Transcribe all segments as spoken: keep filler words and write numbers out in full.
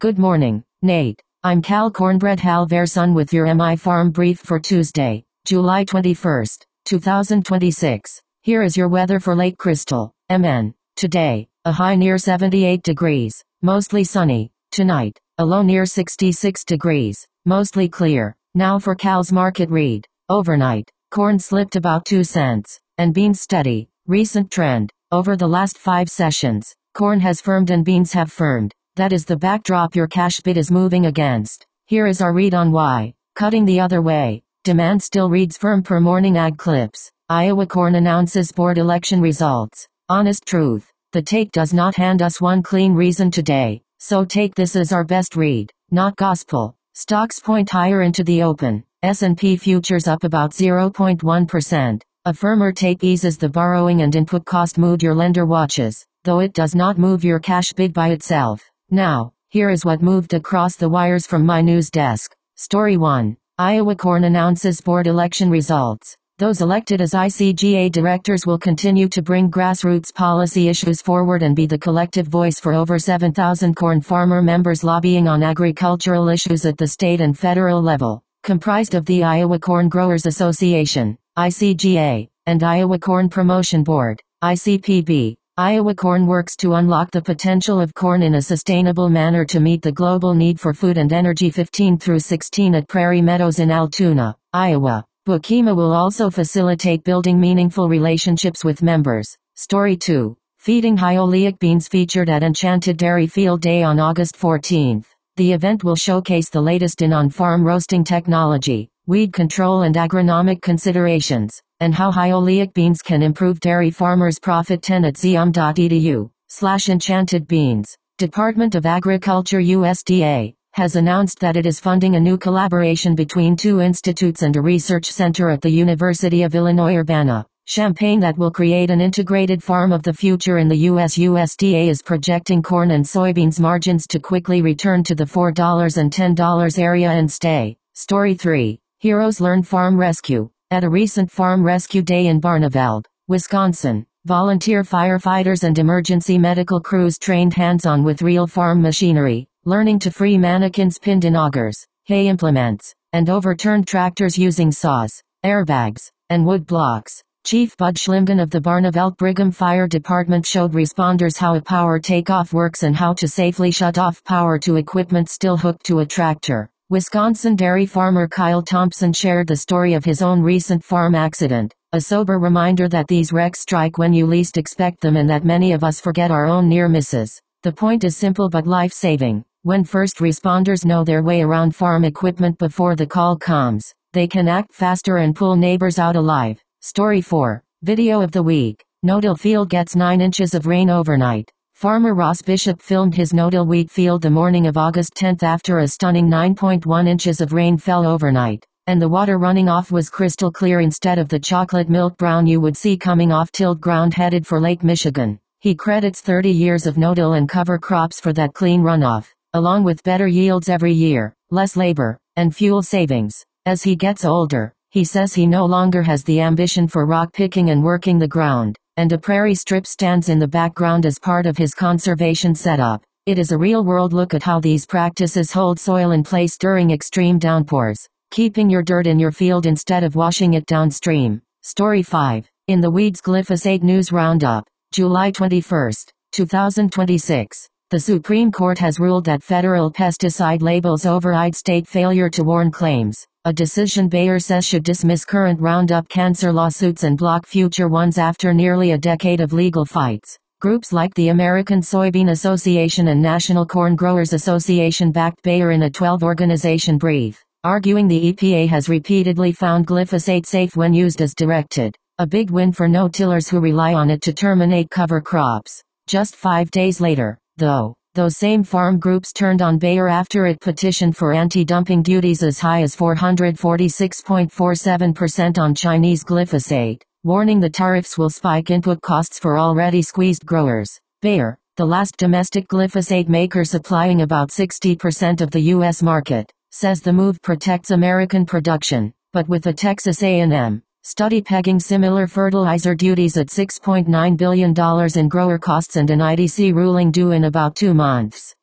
Good morning, Nate. I'm Cal Cornbread Halverson with your M I Farm Brief for Tuesday, July twenty-first, two thousand twenty-six. Here is your weather for Lake Crystal, M N. Today, a high near seventy-eight degrees, mostly sunny. Tonight, a low near sixty-six degrees, mostly clear. Now for Cal's market read. Overnight, corn slipped about two cents, and beans steady. Recent trend. Over the last five sessions, corn has firmed and beans have firmed. That is the backdrop your cash bid is moving against. Here is our read on why. Cutting the other way. Demand still reads firm per Morning Ag Clips. Iowa corn announces board election results. Honest truth. The take does not hand us one clean reason today, so take this as our best read, not gospel. Stocks point higher into the open. S and P futures up about zero point one percent. A firmer take eases the borrowing and input cost mood your lender watches, though it does not move your cash bid by itself. Now, here is what moved across the wires from my news desk. Story one. Iowa corn announces board election results. Those elected as I C G A directors will continue to bring grassroots policy issues forward and be the collective voice for over seven thousand corn farmer members lobbying on agricultural issues at the state and federal level, comprised of the Iowa Corn Growers Association, I C G A, and Iowa Corn Promotion Board, I C P B. Iowa Corn works to unlock the potential of corn in a sustainable manner to meet the global need for food and energy. Fifteen through sixteen at Prairie Meadows in Altoona, Iowa. Bukima will also facilitate building meaningful relationships with members. Story two. Feeding High Oleic Beans featured at Enchanted Dairy Field Day on August fourteenth. The event will showcase the latest in on-farm roasting technology, weed control and agronomic considerations, and how high oleic beans can improve dairy farmers' profit. ten at z m dot e d u slash enchanted beans. Department of Agriculture U S D A has announced that it is funding a new collaboration between two institutes and a research center at the University of Illinois Urbana-Champaign that will create an integrated farm of the future in the U S. U S D A is projecting corn and soybeans margins to quickly return to the four dollars and ten dollars area and stay. Story three. Heroes learn farm rescue. At a recent farm rescue day in Barneveld, Wisconsin, volunteer firefighters and emergency medical crews trained hands-on with real farm machinery, learning to free mannequins pinned in augers, hay implements, and overturned tractors using saws, airbags, and wood blocks. Chief Bud Schlimgen of the Barneveld Brigham Fire Department showed responders how a power takeoff works and how to safely shut off power to equipment still hooked to a tractor. Wisconsin dairy farmer Kyle Thompson shared the story of his own recent farm accident, a sober reminder that these wrecks strike when you least expect them and that many of us forget our own near misses. The point is simple but life-saving. When first responders know their way around farm equipment before the call comes, they can act faster and pull neighbors out alive. Story four. Video of the week. No-till field gets nine inches of rain overnight. Farmer Ross Bishop filmed his no-till wheat field the morning of August tenth after a stunning nine point one inches of rain fell overnight, and the water running off was crystal clear instead of the chocolate milk brown you would see coming off tilled ground headed for Lake Michigan. He credits thirty years of no-till and cover crops for that clean runoff, along with better yields every year, less labor, and fuel savings. As he gets older, he says he no longer has the ambition for rock picking and working the ground, and a prairie strip stands in the background as part of his conservation setup. It is a real-world look at how these practices hold soil in place during extreme downpours, keeping your dirt in your field instead of washing it downstream. Story five. In the Weeds Glyphosate News Roundup, July twenty-first, two thousand twenty-six. The Supreme Court has ruled that federal pesticide labels override state failure to warn claims, a decision Bayer says should dismiss current Roundup cancer lawsuits and block future ones after nearly a decade of legal fights. Groups like the American Soybean Association and National Corn Growers Association backed Bayer in a twelve organization brief, arguing the E P A has repeatedly found glyphosate safe when used as directed, a big win for no-tillers who rely on it to terminate cover crops. Just five days later, though, those same farm groups turned on Bayer after it petitioned for anti-dumping duties as high as four hundred forty-six point four seven percent on Chinese glyphosate, warning the tariffs will spike input costs for already squeezed growers. Bayer, the last domestic glyphosate maker supplying about sixty percent of the U S market, says the move protects American production, but with the Texas A and M study pegging similar fertilizer duties at six point nine billion dollars in grower costs and an I D C ruling due in about two months.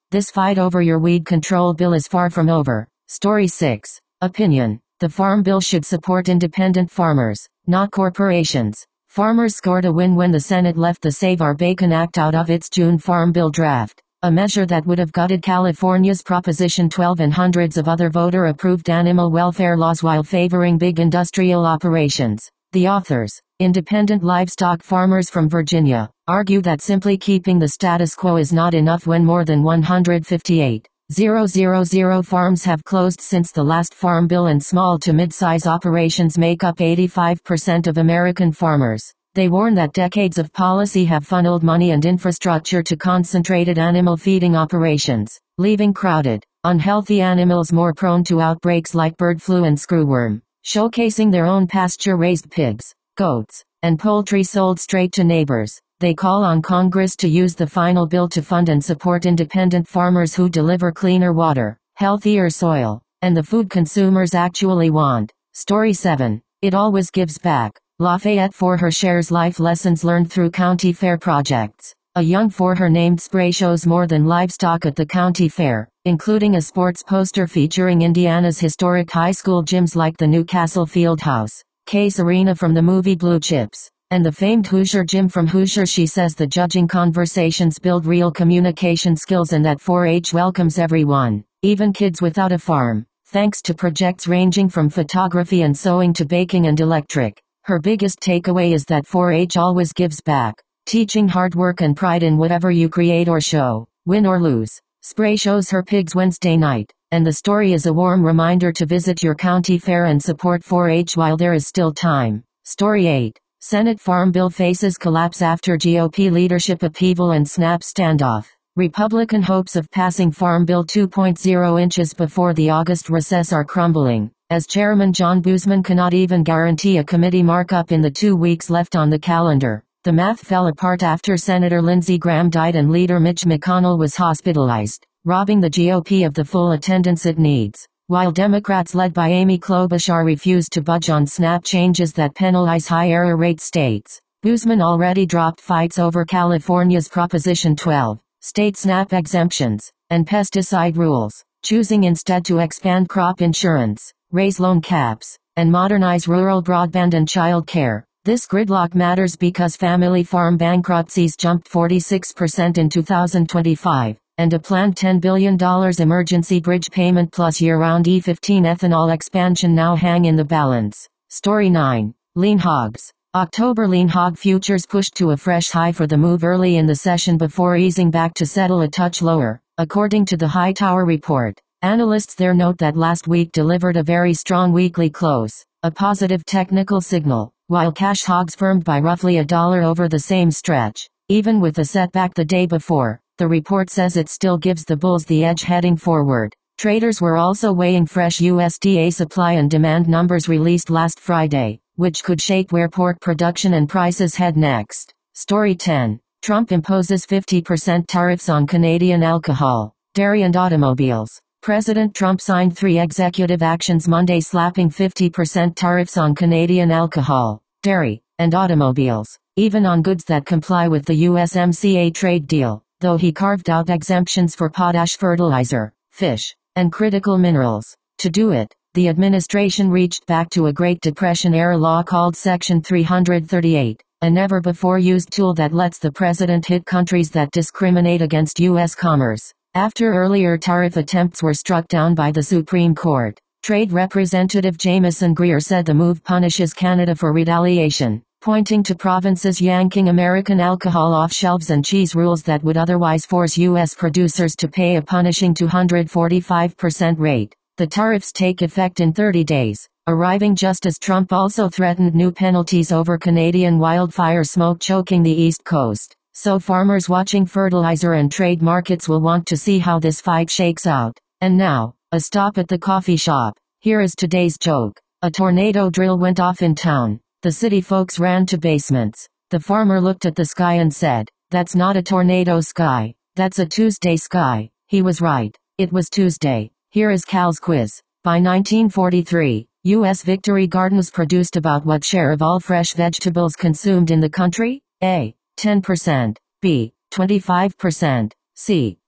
This fight over your weed control bill is far from over. Story six. Opinion. The Farm Bill should support independent farmers, not corporations. Farmers scored a win when the Senate left the Save Our Bacon Act out of its June Farm Bill draft, a measure that would have gutted California's Proposition twelve and hundreds of other voter-approved animal welfare laws while favoring big industrial operations. The authors, independent livestock farmers from Virginia, argue that simply keeping the status quo is not enough when more than one hundred fifty-eight thousand farms have closed since the last Farm Bill and small to mid-size operations make up eighty-five percent of American farmers. They warn that decades of policy have funneled money and infrastructure to concentrated animal feeding operations, leaving crowded, unhealthy animals more prone to outbreaks like bird flu and screwworm, showcasing their own pasture-raised pigs, goats, and poultry sold straight to neighbors. They call on Congress to use the final bill to fund and support independent farmers who deliver cleaner water, healthier soil, and the food consumers actually want. Story seven. It always gives back. Lafayette for her shares life lessons learned through county fair projects. A young for her named spray shows more than livestock at the county fair, including a sports poster featuring Indiana's historic high school gyms like the Newcastle Fieldhouse, Case Arena from the movie Blue Chips, and the famed Hoosier Gym from Hoosier. She says the judging conversations build real communication skills and that four H welcomes everyone, even kids without a farm, thanks to projects ranging from photography and sewing to baking and electric. Her biggest takeaway is that four H always gives back, teaching hard work and pride in whatever you create or show, win or lose. Spray shows her pigs Wednesday night, and the story is a warm reminder to visit your county fair and support four H while there is still time. Story eight. Senate Farm Bill faces collapse after G O P leadership upheaval and snap standoff. Republican hopes of passing Farm Bill two point oh inches before the August recess are crumbling, as Chairman John Boozman cannot even guarantee a committee markup in the two weeks left on the calendar. The math fell apart after Senator Lindsey Graham died and Leader Mitch McConnell was hospitalized, robbing the G O P of the full attendance it needs. While Democrats led by Amy Klobuchar refused to budge on SNAP changes that penalize high error rate states, Boozman already dropped fights over California's Proposition twelve, state SNAP exemptions, and pesticide rules, choosing instead to expand crop insurance, raise loan caps, and modernize rural broadband and child care. This gridlock matters because family farm bankruptcies jumped forty-six percent in two thousand twenty-five. And a planned ten billion dollars emergency bridge payment plus year-round E fifteen ethanol expansion now hang in the balance. Story nine. Lean hogs. October lean hog futures pushed to a fresh high for the move early in the session before easing back to settle a touch lower, according to the Hightower report. Analysts there note that last week delivered a very strong weekly close, a positive technical signal, while cash hogs firmed by roughly a dollar over the same stretch, even with a setback the day before. The report says it still gives the bulls the edge heading forward. Traders were also weighing fresh U S D A supply and demand numbers released last Friday, which could shape where pork production and prices head next. Story ten. Trump imposes fifty percent tariffs on Canadian alcohol, dairy and automobiles. President Trump signed three executive actions Monday slapping fifty percent tariffs on Canadian alcohol, dairy, and automobiles, even on goods that comply with the U S M C A trade deal, though he carved out exemptions for potash fertilizer, fish, and critical minerals. To do it, the administration reached back to a Great Depression-era law called Section three thirty-eight, a never-before-used tool that lets the president hit countries that discriminate against U S commerce. After earlier tariff attempts were struck down by the Supreme Court, Trade Representative Jamieson Greer said the move punishes Canada for retaliation, pointing to provinces yanking American alcohol off shelves and cheese rules that would otherwise force U S producers to pay a punishing two hundred forty-five percent rate. The tariffs take effect in thirty days, arriving just as Trump also threatened new penalties over Canadian wildfire smoke choking the East Coast. So farmers watching fertilizer and trade markets will want to see how this fight shakes out. And now, a stop at the coffee shop. Here is today's joke. A tornado drill went off in town. The city folks ran to basements. The farmer looked at the sky and said, "That's not a tornado sky. That's a Tuesday sky." He was right. It was Tuesday. Here is Cal's quiz. By nineteen forty-three, U S Victory Gardens produced about what share of all fresh vegetables consumed in the country? A. ten percent. B. twenty-five percent. C.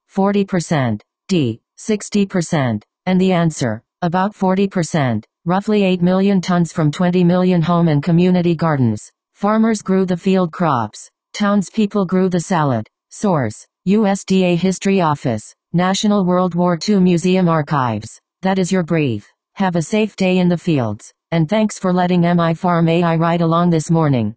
forty percent. D. sixty percent. And the answer, about forty percent. Roughly eight million tons from twenty million home and community gardens. Farmers grew the field crops. Townspeople grew the salad. Source: U S D A History Office. National World War Two Museum Archives. That is your brief. Have a safe day in the fields. And thanks for letting M I Farm A I ride along this morning.